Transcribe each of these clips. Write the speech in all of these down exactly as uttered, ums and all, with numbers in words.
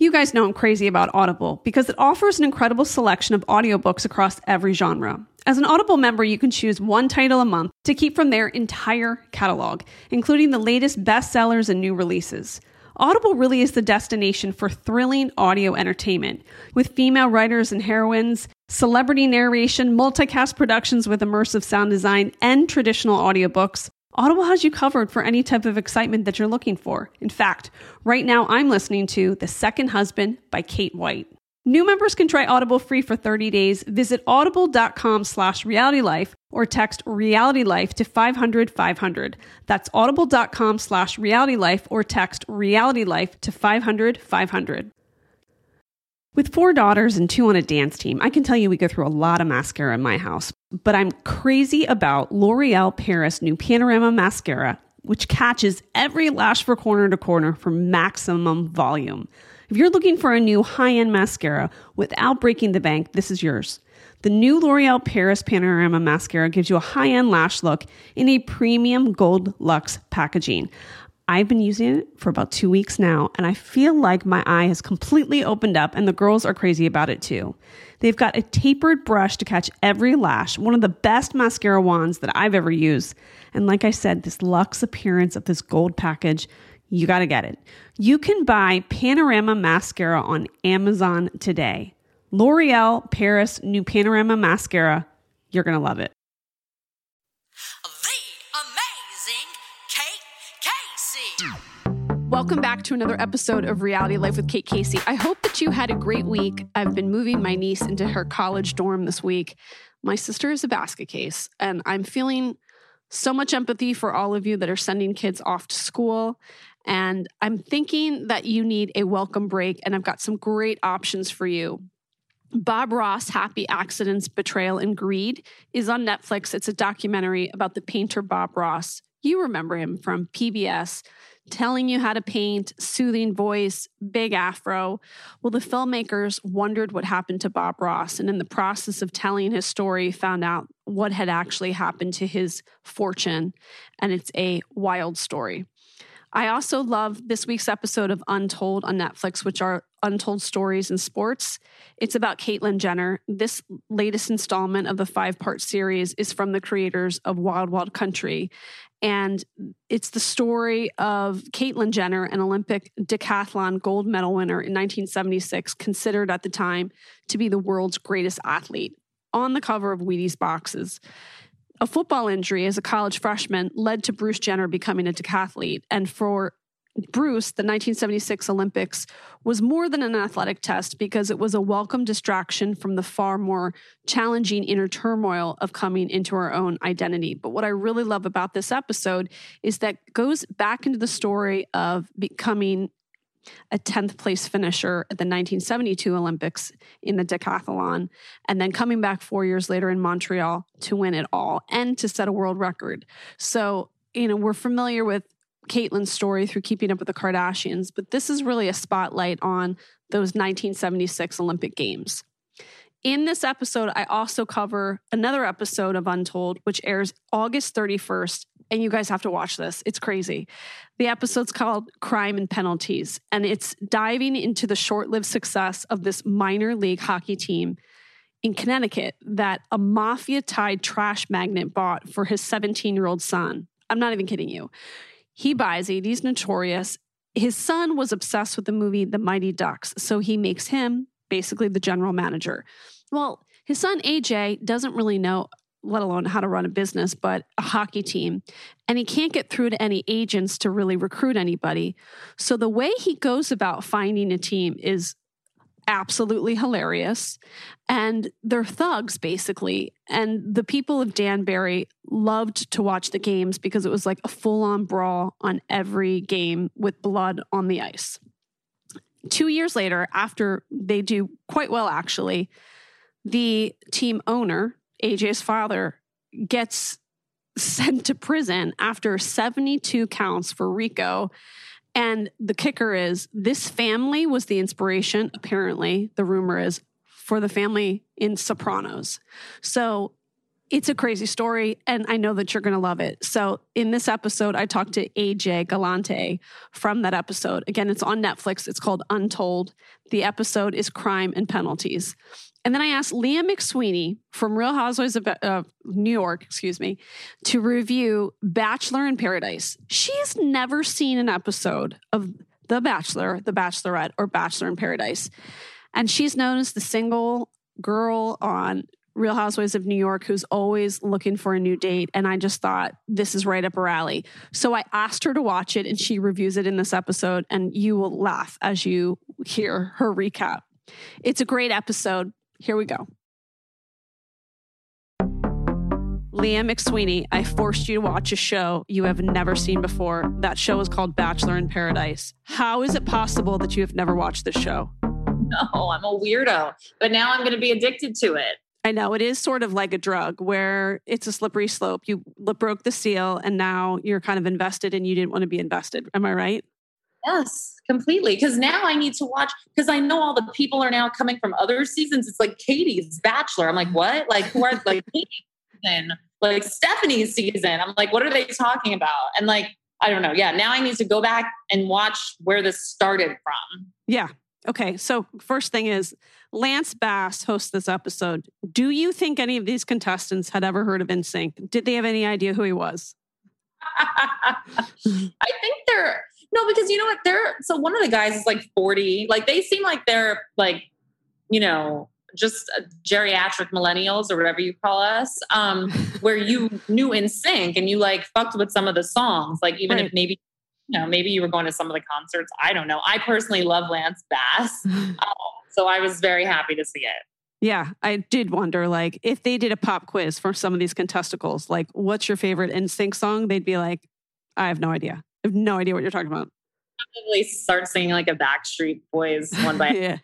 You guys know I'm crazy about Audible because it offers an incredible selection of audiobooks across every genre. As an Audible member, you can choose one title a month to keep from their entire catalog, including the latest bestsellers and new releases. Audible really is the destination for thrilling audio entertainment, with female writers and heroines, celebrity narration, multicast productions with immersive sound design, and traditional audiobooks. Audible has you covered for any type of excitement that you're looking for. In fact, right now I'm listening to The Second Husband by Kate White. New members can try Audible free for thirty days. Visit audible.com slash realitylife or text realitylife to five hundred five hundred. That's audible.com slash realitylife or text realitylife to five hundred five hundred. With four daughters and two on a dance team, I can tell you we go through a lot of mascara in my house. But I'm crazy about L'Oreal Paris new Panorama Mascara, which catches every lash from corner to corner for maximum volume. If you're looking for a new high-end mascara without breaking the bank, this is yours. The new L'Oreal Paris Panorama Mascara gives you a high-end lash look in a premium gold luxe packaging. I've been using it for about two weeks now, and I feel like my eye has completely opened up, and the girls are crazy about it too. They've got a tapered brush to catch every lash, one of the best mascara wands that I've ever used. And like I said, this luxe appearance of this gold package, you got to get it. You can buy Panorama Mascara on Amazon today. L'Oreal Paris new Panorama Mascara. You're going to love it. Welcome back to another episode of Reality Life with Kate Casey. I hope that you had a great week. I've been moving my niece into her college dorm this week. My sister is a basket case, and I'm feeling so much empathy for all of you that are sending kids off to school. And I'm thinking that you need a welcome break, and I've got some great options for you. Bob Ross, Happy Accidents, Betrayal, and Greed is on Netflix. It's a documentary about the painter Bob Ross. You remember him from P B S, telling you how to paint, soothing voice, big afro. Well, the filmmakers wondered what happened to Bob Ross, and in the process of telling his story, found out what had actually happened to his fortune, and it's a wild story. I also love this week's episode of Untold on Netflix, which are untold stories in sports. It's about Caitlyn Jenner. This latest installment of the five-part series is from the creators of Wild Wild Country. And it's the story of Caitlyn Jenner, an Olympic decathlon gold medal winner in nineteen seventy-six, considered at the time to be the world's greatest athlete, on the cover of Wheaties boxes. A football injury as a college freshman led to Bruce Jenner becoming a decathlete. And for Bruce, the nineteen seventy-six Olympics was more than an athletic test because it was a welcome distraction from the far more challenging inner turmoil of coming into our own identity. But what I really love about this episode is that it goes back into the story of becoming a tenth place finisher at the nineteen seventy-two Olympics in the decathlon, and then coming back four years later in Montreal to win it all and to set a world record. So, you know, we're familiar with Caitlyn's story through Keeping Up with the Kardashians, but this is really a spotlight on those nineteen seventy-six Olympic Games. In this episode, I also cover another episode of Untold, which airs August thirty-first, and you guys have to watch this. It's crazy. The episode's called Crime and Penalties, and it's diving into the short-lived success of this minor league hockey team in Connecticut that a mafia-tied trash magnet bought for his seventeen-year-old son. I'm not even kidding you. He buys it. He's notorious. His son was obsessed with the movie The Mighty Ducks, so he makes him basically the general manager. Well, his son A J doesn't really know, let alone how to run a business, but a hockey team. And he can't get through to any agents to really recruit anybody. So the way he goes about finding a team is absolutely hilarious. And they're thugs, basically. And the people of Danbury loved to watch the games because it was like a full-on brawl on every game with blood on the ice. Two years later, after they do quite well, actually, the team owner, A J's father, gets sent to prison after seventy-two counts for RICO. And the kicker is this family was the inspiration, apparently, the rumor is, for the family in Sopranos. So It's a crazy story, and I know that you're going to love it. So in this episode, I talked to A J Galante from that episode. Again, it's on Netflix. It's called Untold. The episode is Crime and Penalties. And then I asked Leah McSweeney from Real Housewives of uh, New York, excuse me, to review Bachelor in Paradise. She's never seen an episode of The Bachelor, The Bachelorette, or Bachelor in Paradise. And she's known as the single girl on Real Housewives of New York who's always looking for a new date. And I just thought, this is right up her alley. So I asked her to watch it, and she reviews it in this episode, and you will laugh as you hear her recap. It's a great episode. Here we go. Leah McSweeney, I forced you to watch a show you have never seen before. That show is called Bachelor in Paradise. How is it possible that you have never watched this show? No, I'm a weirdo, but now I'm going to be addicted to it. I know it is sort of like a drug where it's a slippery slope. You broke the seal and now you're kind of invested and you didn't want to be invested. Am I right? Yes, completely. Because now I need to watch, because I know all the people are now coming from other seasons. It's like Katie's Bachelor. I'm like, what? Like, who are like Katie's season? Like Stephanie's season. I'm like, what are they talking about? And like, I don't know. Yeah, now I need to go back and watch where this started from. Yeah. Okay. So first thing is, Lance Bass hosts this episode. Do you think any of these contestants had ever heard of N Sync? Did they have any idea who he was? I think they're, no, because you know what? They're, so one of the guys is like forty. Like they seem like they're like, you know, just geriatric millennials or whatever you call us, um, where you knew N Sync and you like fucked with some of the songs. Like even right. if maybe, you know, maybe you were going to some of the concerts. I don't know. I personally love Lance Bass. Um, so I was very happy to see it. Yeah, I did wonder, like, if they did a pop quiz for some of these contesticles, like, what's your favorite N Sync song? They'd be like, I have no idea. I have no idea what you're talking about. Probably start singing like a Backstreet Boys one by yeah.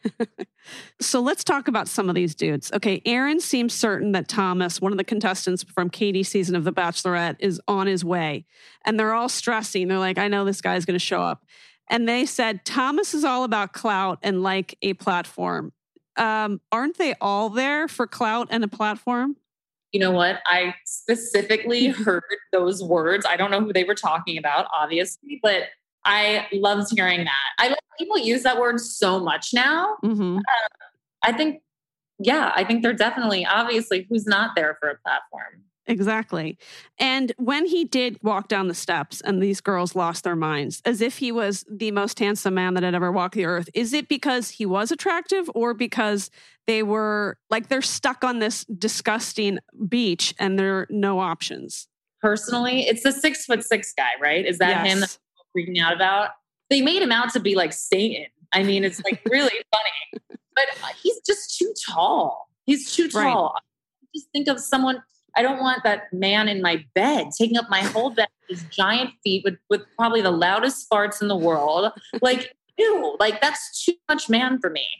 So let's talk about some of these dudes. Okay, Aaron seems certain that Thomas, one of the contestants from Katie's season of The Bachelorette, is on his way. And they're all stressing. They're like, I know this guy's going to show up. And they said, Thomas is all about clout and like a platform. Um, aren't they all there for clout and a platform? You know what? I specifically heard those words. I don't know who they were talking about, obviously, but I loved hearing that. I love people use that word so much now. Mm-hmm. Uh, I think, yeah, I think they're definitely, obviously, who's not there for a platform. Exactly. And when he did walk down the steps and these girls lost their minds, as if he was the most handsome man that had ever walked the earth, is it because he was attractive or because they were like, they're stuck on this disgusting beach and there are no options? Personally, it's the six foot six guy, right? Is that yes. him that we're freaking out about? They made him out to be like Satan. I mean, it's like really funny, but he's just too tall. He's too tall. Right. Just think of someone. I don't want that man in my bed taking up my whole bed with his giant feet with, with probably the loudest farts in the world. Like, ew, like that's too much man for me.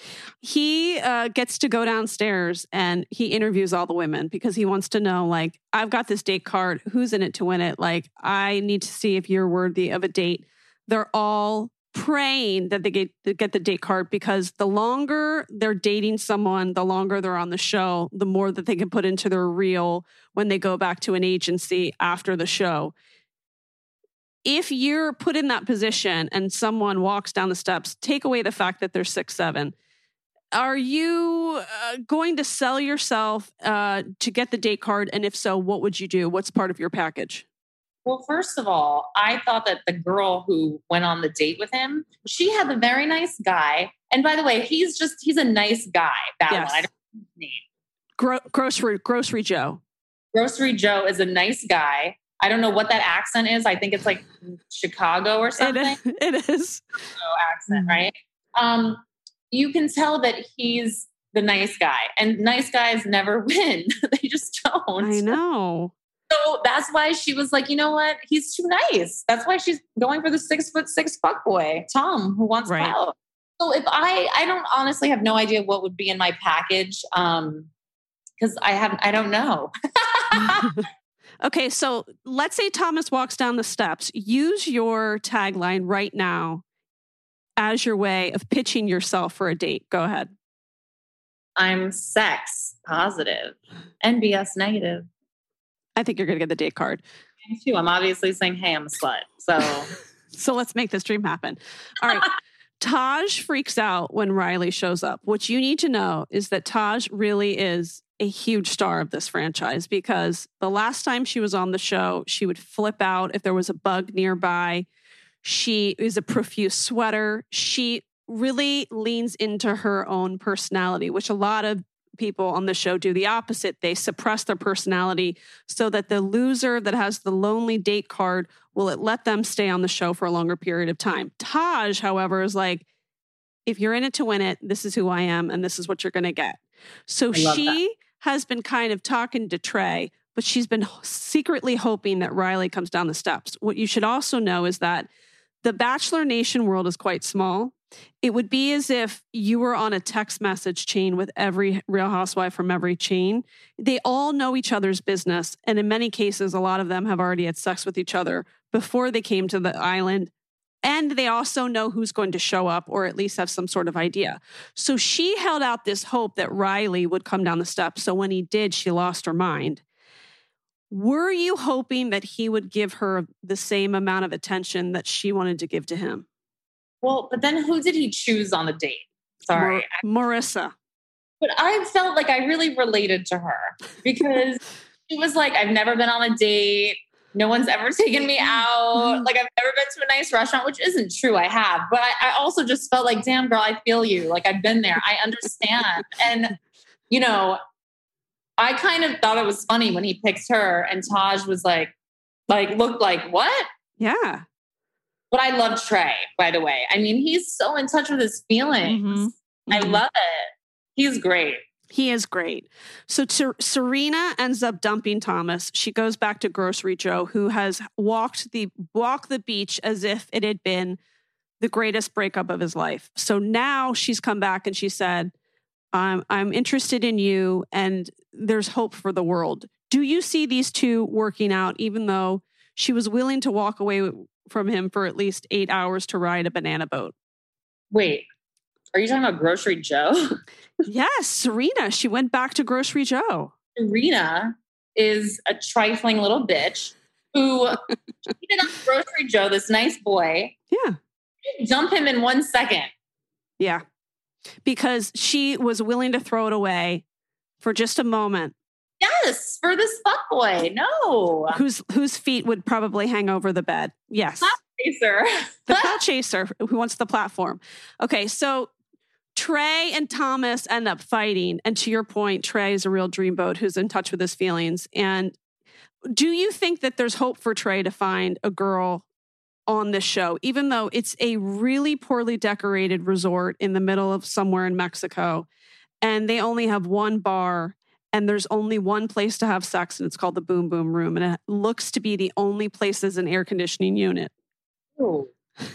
He uh, gets to go downstairs and he interviews all the women because he wants to know, like, I've got this date card. Who's in it to win it? Like, I need to see if you're worthy of a date. They're all praying that they get, they get the date card because the longer they're dating someone, the longer they're on the show, the more that they can put into their reel when they go back to an agency after the show. If you're put in that position and someone walks down the steps, take away the fact that they're six, seven. Are you uh, going to sell yourself uh, to get the date card? And if so, what would you do? What's part of your package? Well, first of all, I thought that the girl who went on the date with him, she had a very nice guy. And by the way, he's just, he's a nice guy. That yes. one. I don't know his name. Gro- grocery, grocery Joe. Grocery Joe is a nice guy. I don't know what that accent is. I think it's like Chicago or something. It, it is. Accent, right? Um, you can tell that he's the nice guy. And nice guys never win. They just don't. I know. So that's why she was like, you know what? He's too nice. That's why she's going for the six foot six fuckboy, Tom, who wants right. clout. So if I, I don't honestly have no idea what would be in my package. Um, cause I have, I don't know. Okay. So let's say Thomas walks down the steps. Use your tagline right now as your way of pitching yourself for a date. Go ahead. I'm sex positive, N B S negative. I think you're going to get the date card. Me too. I'm obviously saying, hey, I'm a slut. So, so let's make this dream happen. All right. Taj freaks out when Riley shows up. What you need to know is that Taj really is a huge star of this franchise, because the last time she was on the show, she would flip out if there was a bug nearby. She is a profuse sweater. She really leans into her own personality, which a lot of people on the show do the opposite. They suppress their personality so that the loser that has the lonely date card will it let them stay on the show for a longer period of time. Taj, however, is like, if you're in it to win it, this is who I am and this is what you're going to get. So she that. has been kind of talking to Trey, but she's been secretly hoping that Riley comes down the steps. What you should also know is that the Bachelor Nation world is quite small. It would be as if you were on a text message chain with every Real Housewife from every chain. They all know each other's business. And in many cases, a lot of them have already had sex with each other before they came to the island. And they also know who's going to show up, or at least have some sort of idea. So she held out this hope that Riley would come down the steps. So when he did, she lost her mind. Were you hoping that he would give her the same amount of attention that she wanted to give to him? Well, but then who did he choose on the date? Sorry. Mar- Marissa. But I felt like I really related to her because she was like, I've never been on a date. No one's ever taken me out. Like, I've never been to a nice restaurant, which isn't true. I have. But I, I also just felt like, damn, girl, I feel you. Like, I've been there. I understand. And, you know, I kind of thought it was funny when he picked her and Taj was like, like, looked like, what? Yeah. But I love Trey, by the way. I mean, he's so in touch with his feelings. Mm-hmm. I mm-hmm. love it. He's great. He is great. So Ser- Serena ends up dumping Thomas. She goes back to Grocery Joe, who has walked the walked the beach as if it had been the greatest breakup of his life. So now she's come back and she said, I'm, I'm interested in you and there's hope for the world. Do you see these two working out, even though she was willing to walk away from him for at least eight hours to ride a banana boat? Wait, are you talking about Grocery Joe? Yes, Serena. She went back to Grocery Joe. Serena is a trifling little bitch who cheated on Grocery Joe, this nice boy. Yeah. Dump him in one second. Yeah. Because she was willing to throw it away for just a moment. Yes, for this fuckboy. No. Whose whose feet would probably hang over the bed. Yes. Clout chaser. The clout chaser who wants the platform. Okay, so Trey and Thomas end up fighting. And to your point, Trey is a real dreamboat who's in touch with his feelings. And do you think that there's hope for Trey to find a girl on this show, even though it's a really poorly decorated resort in the middle of somewhere in Mexico, and they only have one bar and there's only one place to have sex, and it's called the Boom Boom Room, and it looks to be the only place as an air conditioning unit. Oh.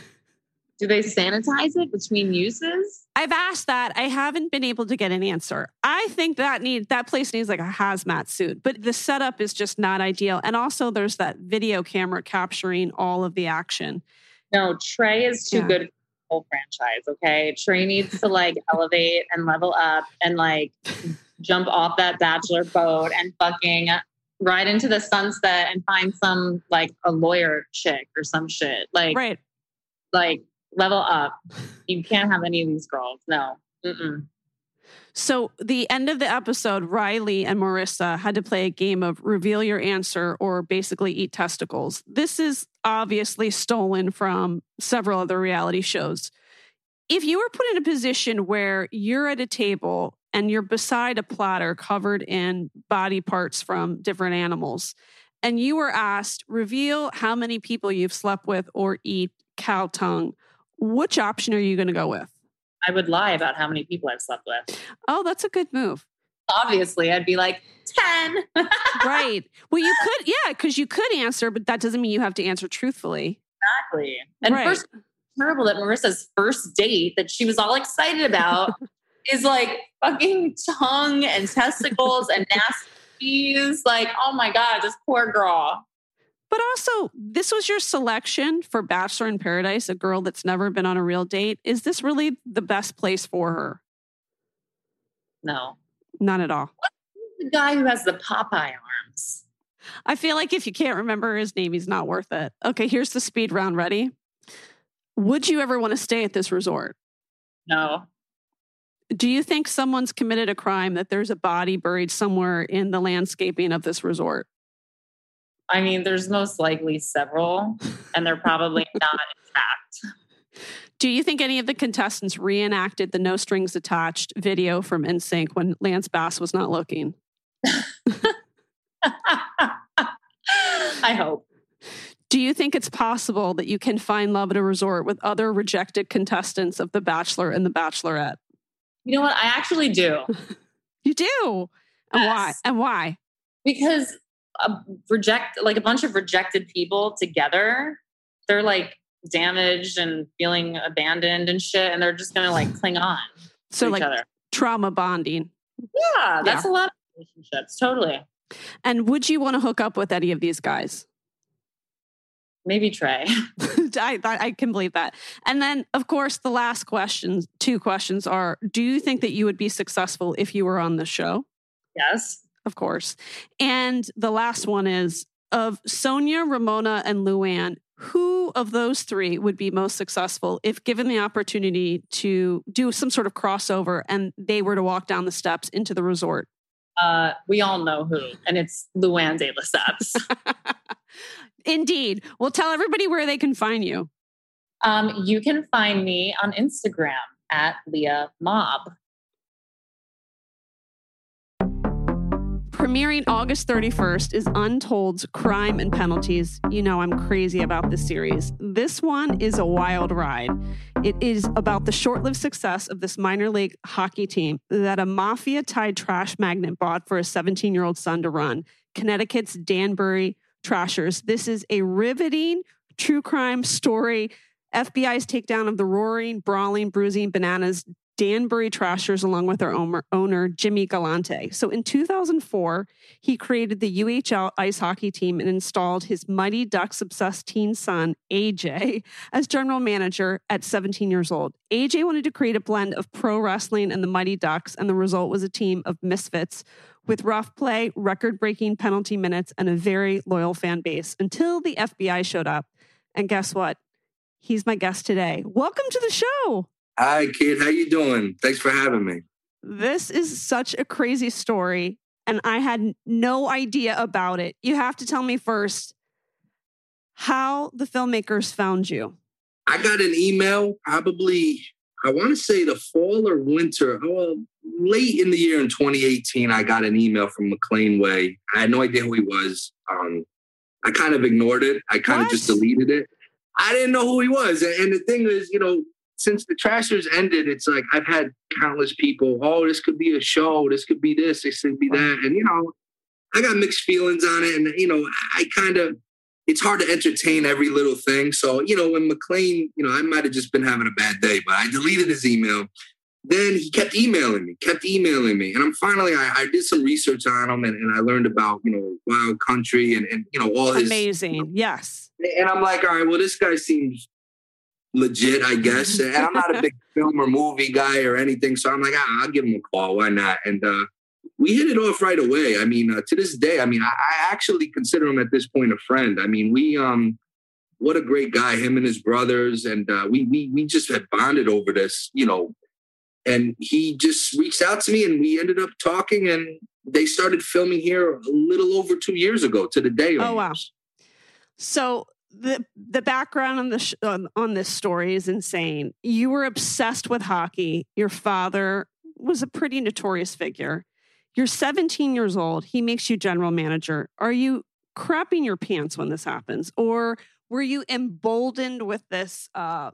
Do they sanitize it between uses? I've asked that. I haven't been able to get an answer. I think that need that place needs like a hazmat suit, but the setup is just not ideal. And also there's that video camera capturing all of the action. No, Trey is too yeah. good for the whole franchise, okay? Trey needs to like elevate and level up and like jump off that bachelor boat and fucking ride into the sunset and find some like a lawyer chick or some shit. Like, right. like, level up. You can't have any of these girls. No. Mm-mm. So the end of the episode, Riley and Marissa had to play a game of reveal your answer or basically eat testicles. This is obviously stolen from several other reality shows. If you were put in a position where you're at a table and you're beside a platter covered in body parts from different animals, and you were asked, reveal how many people you've slept with or eat cow tongue, which option are you going to go with? I would lie about how many people I've slept with. Oh, that's a good move. Obviously, I'd be like, ten. Right. Well, you could, yeah, because you could answer, but that doesn't mean you have to answer truthfully. Exactly. And right. first, terrible that Marissa's first date that she was all excited about is like fucking tongue and testicles and nasty cheese. Like, oh my God, this poor girl. But also, this was your selection for Bachelor in Paradise, a girl that's never been on a real date. Is this really the best place for her? No. None at all. What's the guy who has the Popeye arms? I feel like if you can't remember his name, he's not worth it. Okay, here's the speed round. Ready? Would you ever want to stay at this resort? No. Do you think someone's committed a crime that there's a body buried somewhere in the landscaping of this resort? I mean, there's most likely several, and they're probably not intact. Do you think any of the contestants reenacted the No Strings Attached video from N Sync when Lance Bass was not looking? I hope. Do you think it's possible that you can find love at a resort with other rejected contestants of The Bachelor and The Bachelorette? You know what? I actually do. You do? And Yes. why? And why? Because a reject like a bunch of rejected people together, they're like damaged and feeling abandoned and shit, and they're just gonna like cling on So to like each other. trauma bonding. Yeah, that's Yeah. a lot of relationships. Totally. And would you want to hook up with any of these guys? Maybe Trey. I, I can believe that. And then, of course, the last questions, two questions are, do you think that you would be successful if you were on the show? Yes. Of course. And the last one is, of Sonia, Ramona, and Luann, who of those three would be most successful if given the opportunity to do some sort of crossover and they were to walk down the steps into the resort? Uh, we all know who, and it's Luann de Lesseps. Indeed. Well, tell everybody where they can find you. Um, you can find me on Instagram at Leah Mob. Premiering August thirty-first is Untold's Crime and Penalties. You know I'm crazy about this series. This one is a wild ride. It is about the short-lived success of this minor league hockey team that a mafia-tied trash magnet bought for a seventeen-year-old son to run. Connecticut's Danbury Trashers. This is a riveting true crime story. F B I's takedown of the roaring, brawling, bruising bananas Danbury Trashers along with their owner, owner Jimmy Galante. So in two thousand four, he created the U H L ice hockey team and installed his Mighty Ducks obsessed teen son, A J, as general manager at seventeen years old. A J wanted to create a blend of pro wrestling and the Mighty Ducks, and the result was a team of misfits with rough play, record-breaking penalty minutes, and a very loyal fan base until the F B I showed up. And guess what? He's my guest today. Welcome to the show. Hi, kid. How you doing? Thanks for having me. This is such a crazy story, and I had no idea about it. You have to tell me first how the filmmakers found you. I got an email probably, I want to say the fall or winter, oh, late in the year in twenty eighteen, I got an email from McLean Way. I had no idea who he was. Um, I kind of ignored it. I kind What? of just deleted it. I didn't know who he was. And the thing is, you know, since the Trashers ended, it's like I've had countless people, oh, this could be a show. This could be this. This could be that. And, you know, I got mixed feelings on it. And, you know, I kind of, it's hard to entertain every little thing. So, you know, when McLean, you know, I might have just been having a bad day, but I deleted his email. Then he kept emailing me, kept emailing me. And I'm finally, I, I did some research on him and, and I learned about, you know, Wild Country and, and you know, all his. Amazing. You know, Yes. and I'm like, all right, well, this guy seems legit, I guess. And I'm not a big film or movie guy or anything. So I'm like, ah, I'll give him a call. Why not? And uh, we hit it off right away. I mean, uh, to this day, I mean, I, I actually consider him at this point a friend. I mean, we, um, what a great guy, him and his brothers. And uh, we, we, we just had bonded over this, you know, and he just reached out to me and we ended up talking and they started filming here a little over two years ago to the day. Oh, almost. wow. So the the background on the sh- on, on this story is insane. You were obsessed with hockey. Your father was a pretty notorious figure. You're seventeen years old. He makes you general manager. Are you crapping your pants when this happens? Or were you emboldened with this uh,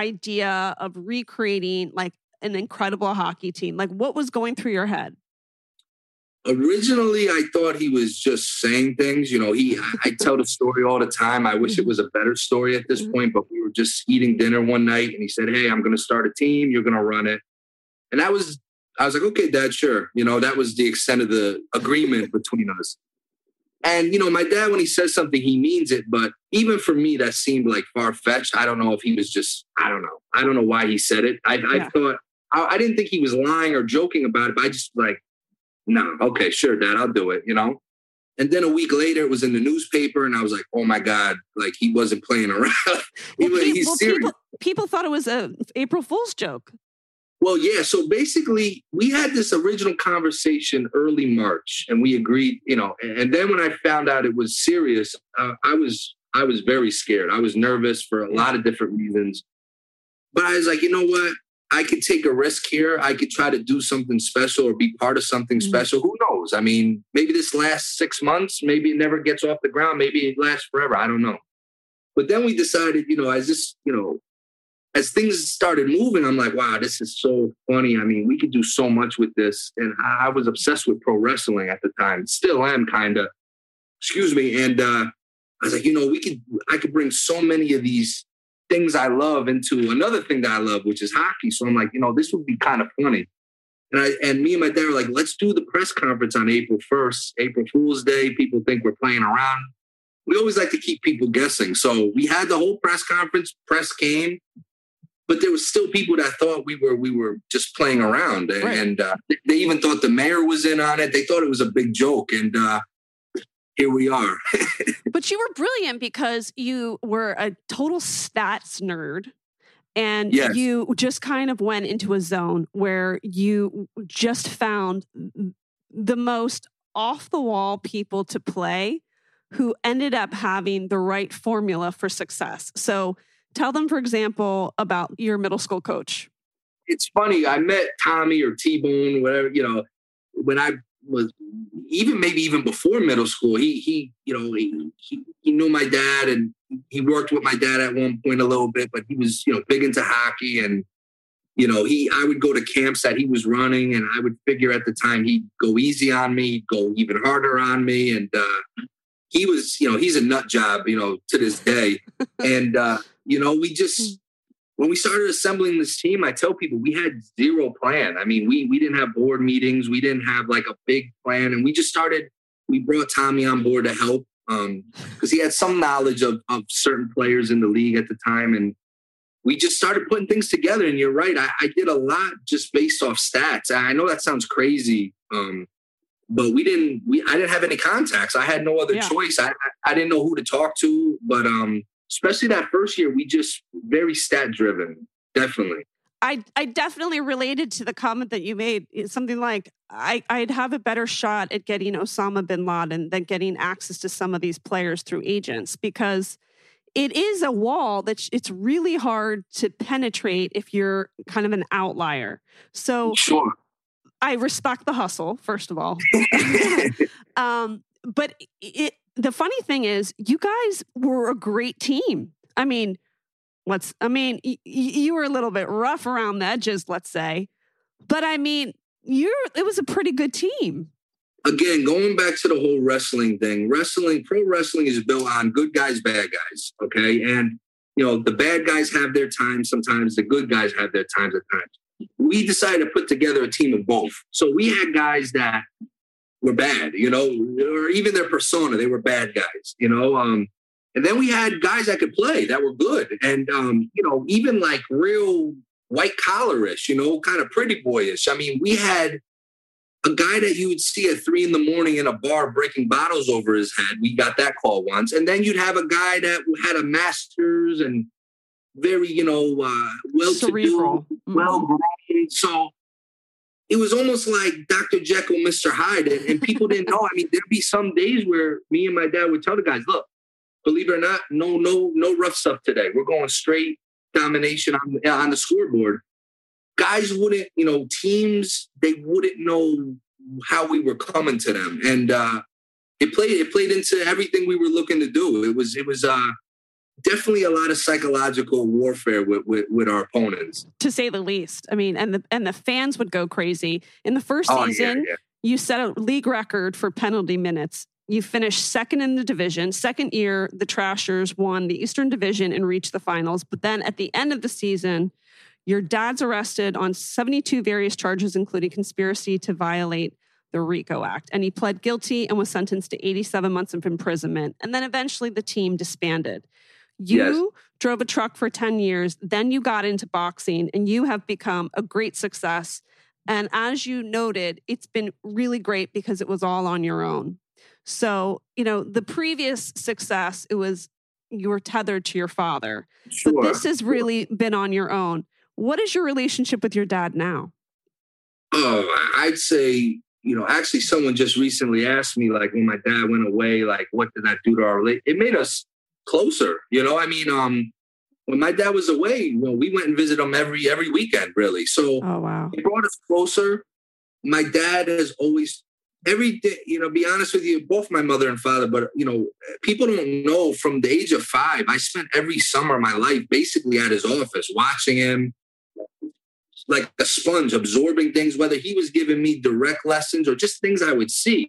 idea of recreating like an incredible hockey team? Like what was going through your head? Originally, I thought he was just saying things. You know, he I tell the story all the time. I wish it was a better story at this point, but we were just eating dinner one night and he said, hey, I'm going to start a team. You're going to run it. And that was, I was like, okay, Dad, sure. You know, that was the extent of the agreement between us. And, you know, my dad, when he says something, he means it. But even for me, that seemed like far-fetched. I don't know if he was just, I don't know. I don't know why he said it. I, Yeah. I thought, I, I didn't think he was lying or joking about it, but I just like, no, nah, okay, sure, Dad, I'll do it, you know? And then a week later, it was in the newspaper, and I was like, oh my God, like he wasn't playing around. he, well, he's well, serious. People, people thought it was a April Fool's joke. Well, yeah. So basically, we had this original conversation early March, and we agreed, you know. And then when I found out it was serious, uh, I was I was very scared. I was nervous for a lot of different reasons. But I was like, you know what? I could take a risk here. I could try to do something special or be part of something mm-hmm. special. Who knows? I mean, maybe this lasts six months. Maybe it never gets off the ground. Maybe it lasts forever. I don't know. But then we decided, you know, as this, you know, as things started moving, I'm like, wow, this is so funny. I mean, we could do so much with this. And I was obsessed with pro wrestling at the time. Still am, kind of. Excuse me. And uh, I was like, you know, we could, I could bring so many of these things I love into another thing that I love, which is hockey. So I'm like, you know, this would be kind of funny. And I and me and my dad were like, let's do the press conference on April first, April Fool's Day. People think we're playing around. We always like to keep people guessing. So we had the whole press conference. Press came. But there was still people that thought we were we were just playing around, and, right. and uh, they even thought the mayor was in on it. They thought it was a big joke, and uh, here we are. But you were brilliant because you were a total stats nerd, and yes. you just kind of went into a zone where you just found the most off-the-wall people to play who ended up having the right formula for success. So tell them, for example, about your middle school coach. It's funny. I met Tommy or T-Bone, whatever, you know, when I was even maybe even before middle school, he, he you know, he, he, he knew my dad and he worked with my dad at one point a little bit, but he was, you know, big into hockey. And, you know, he, I would go to camps that he was running and I would figure at the time he'd go easy on me, he'd go even harder on me. And uh, he was, you know, he's a nut job, you know, to this day. And, uh, you know, we just, when we started assembling this team, I tell people we had zero plan. I mean, we we didn't have board meetings. We didn't have like a big plan. And we just started, we brought Tommy on board to help um, because he had some knowledge of, of certain players in the league at the time. And we just started putting things together. And you're right, I, I did a lot just based off stats. I know that sounds crazy, um, but we didn't, we I didn't have any contacts. I had no other yeah. choice. I, I I didn't know who to talk to, but um. Especially that first year, we just very stat driven, definitely. I, I definitely related to the comment that you made. It's something like, I, I'd have a better shot at getting Osama bin Laden than getting access to some of these players through agents, because it is a wall that it's really hard to penetrate if you're kind of an outlier. So sure. I respect the hustle, first of all. um, but it, the funny thing is, you guys were a great team. I mean, let's, I mean, y- you were a little bit rough around the edges, let's say, but I mean, you're, it was a pretty good team. Again, going back to the whole wrestling thing, wrestling, pro wrestling is built on good guys, bad guys. Okay. And, you know, the bad guys have their times. Sometimes the good guys have their times at times. We decided to put together a team of both. So we had guys that were bad, you know, or even their persona, they were bad guys, you know. Um, and then we had guys that could play that were good. And, um, you know, even like real white collarish, you know, kind of pretty boyish. I mean, we had a guy that you would see at three in the morning in a bar breaking bottles over his head. We got that call once. And then you'd have a guy that had a master's and very, you know, uh, well-to-do, well-grown. So it was almost like Doctor Jekyll, Mister Hyde, and, and people didn't know. I mean, there'd be some days where me and my dad would tell the guys, look, believe it or not, no, no, no rough stuff today. We're going straight domination on, on the scoreboard. Guys wouldn't, you know, teams, they wouldn't know how we were coming to them. And uh, it played it played into everything we were looking to do. It was, it was uh, definitely a lot of psychological warfare with, with, with our opponents, to say the least. I mean, and the and the fans would go crazy. In the first oh, season, yeah, yeah. you set a league record for penalty minutes. You finished second in the division. Second year, the Trashers won the Eastern Division and reached the finals. But then at the end of the season, your dad's arrested on seventy-two various charges, including conspiracy to violate the RICO Act. And he pled guilty and was sentenced to eighty-seven months of imprisonment. And then eventually the team disbanded. You Yes. drove a truck for ten years, then you got into boxing, and you have become a great success. And as you noted, it's been really great because it was all on your own. So, you know, the previous success, it was you were tethered to your father. Sure. But this has really been on your own. What is your relationship with your dad now? Oh, I'd say, you know, actually someone just recently asked me, like, when my dad went away, like, what did that do to our relationship? It made us closer. You know, I mean, um, when my dad was away, well, we went and visited him every every weekend, really. So Oh, wow. it brought us closer. My dad has always, every day, you know, be honest with you, both my mother and father, but, you know, people don't know from the age of five, I spent every summer of my life basically at his office, watching him like a sponge, absorbing things, whether he was giving me direct lessons or just things I would see.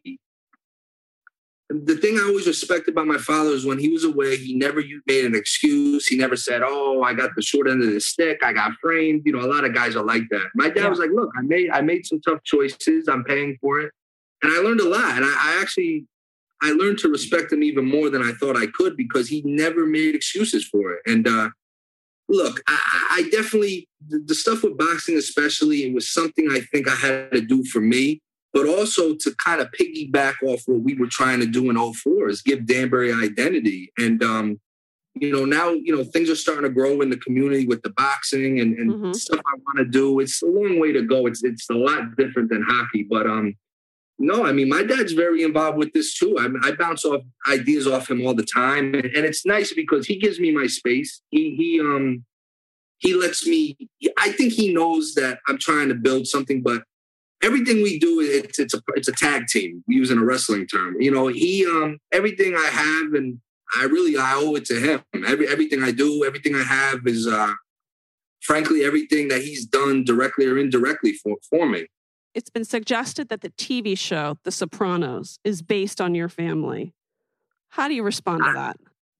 The thing I always respected about my father is when he was away, he never made an excuse. He never said, oh, I got the short end of the stick. I got framed. You know, a lot of guys are like that. My dad Yeah. was like, look, I made I made some tough choices. I'm paying for it. And I learned a lot. And I, I actually, I learned to respect him even more than I thought I could because he never made excuses for it. And uh, look, I, I definitely, the, the stuff with boxing especially, it was something I think I had to do for me. But also to kind of piggyback off what we were trying to do in oh four is give Danbury identity. And, um, you know, now, you know, things are starting to grow in the community with the boxing and, and Mhm. stuff I want to do. It's a long way to go. It's it's a lot different than hockey. But, um, no, I mean, my dad's very involved with this, too. I, I bounce off ideas off him all the time. And, and it's nice because he gives me my space. He, he, um, he lets me, I think he knows that I'm trying to build something, but everything we do, it's it's a it's a tag team, using a wrestling term. You know, he um everything I have, and I really I owe it to him. Every everything I do, everything I have is, uh, frankly, everything that he's done directly or indirectly for for me. It's been suggested that the T V show, The Sopranos, is based on your family. How do you respond to I, that?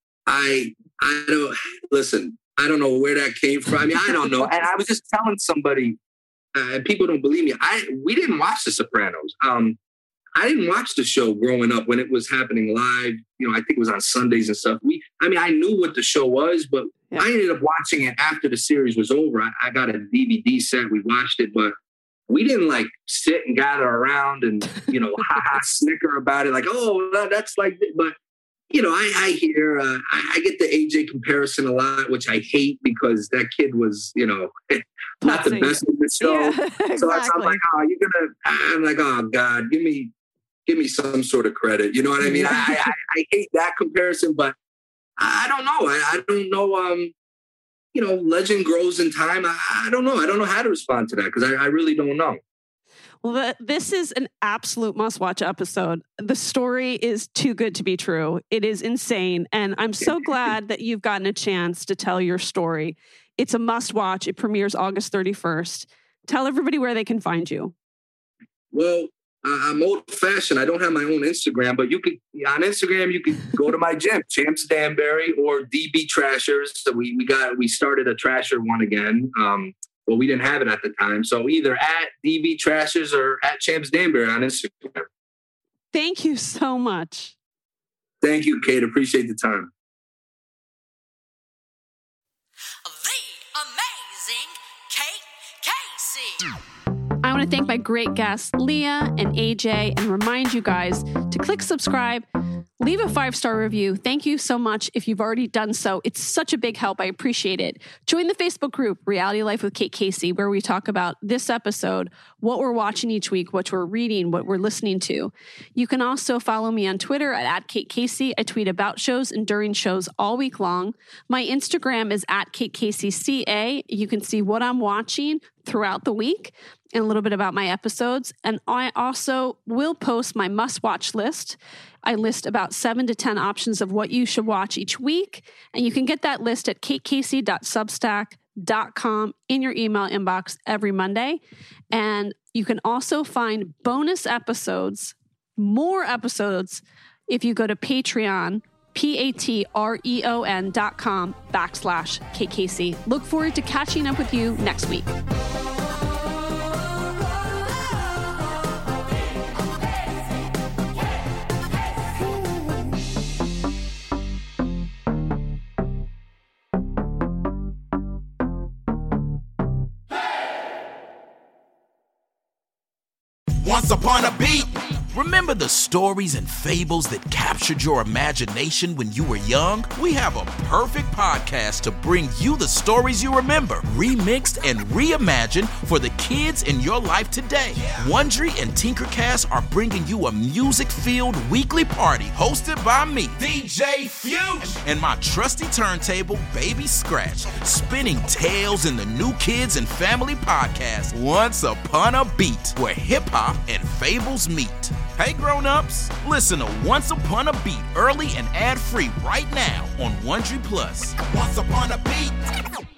I I don't listen. I don't know where that came from. I mean, I don't know. And I was just telling somebody. Uh, and people don't believe me. I we didn't watch The Sopranos. Um, I didn't watch the show growing up when it was happening live. You know, I think it was on Sundays and stuff. We, I mean, I knew what the show was, but Yeah. I ended up watching it after the series was over. I, I got a D V D set. We watched it, but we didn't like sit and gather around and, you know, ha ha snicker about it. Like, oh, that, that's like, but. You know, I, I hear, uh, I, I get the A J comparison a lot, which I hate because that kid was, you know, not the Pussy. best in the show. Yeah, So I'm exactly. like, oh, you're gonna. I'm like, oh God, give me, give me some sort of credit. You know what I mean? I, I, I hate that comparison, but I don't know. I, I don't know. Um, you know, legend grows in time. I, I don't know. I don't know how to respond to that because I, I really don't know. Well, the, this is an absolute must-watch episode. The story is too good to be true. It is insane. And I'm so glad that you've gotten a chance to tell your story. It's a must-watch. It premieres August thirty-first. Tell everybody where they can find you. Well, I- I'm old-fashioned. I don't have my own Instagram, but you could on Instagram you could go to my gym, Champs Danbury or D B Trashers. So we we got we started a Trasher one again. Um, well, we didn't have it at the time, so either at D B Trashers or at Champs Danbury on Instagram. Thank you so much. Thank you, Kate. Appreciate the time. The amazing Kate Casey. I want to thank my great guests, Leah and A J, and remind you guys to click subscribe, leave a five-star review. Thank you so much if you've already done so. It's such a big help. I appreciate it. Join the Facebook group, Reality Life with Kate Casey, where we talk about this episode, what we're watching each week, what we're reading, what we're listening to. You can also follow me on Twitter at, at Kate Casey. I tweet about shows and during shows all week long. My Instagram is at Kate Casey C A. You can see what I'm watching throughout the week and a little bit about my episodes. And I also will post my must-watch list. I list about seven to ten options of what you should watch each week. And you can get that list at kate casey dot substack dot com in your email inbox every Monday. And you can also find bonus episodes, more episodes, if you go to Patreon, P-A-T-R-E-O-N dot com backslash Kate Casey. Look forward to catching up with you next week. Once Upon a Beat. Remember the stories and fables that captured your imagination when you were young? We have a perfect podcast to bring you the stories you remember, remixed and reimagined for the kids in your life today. Wondery and Tinkercast are bringing you a music-filled weekly party hosted by me, D J Fuchs, and my trusty turntable, Baby Scratch, spinning tales in the new kids and family podcast, Once Upon a Beat, where hip-hop and fables meet. Hey grown-ups, listen to Once Upon a Beat early and ad-free right now on Wondery Plus. Once Upon a Beat.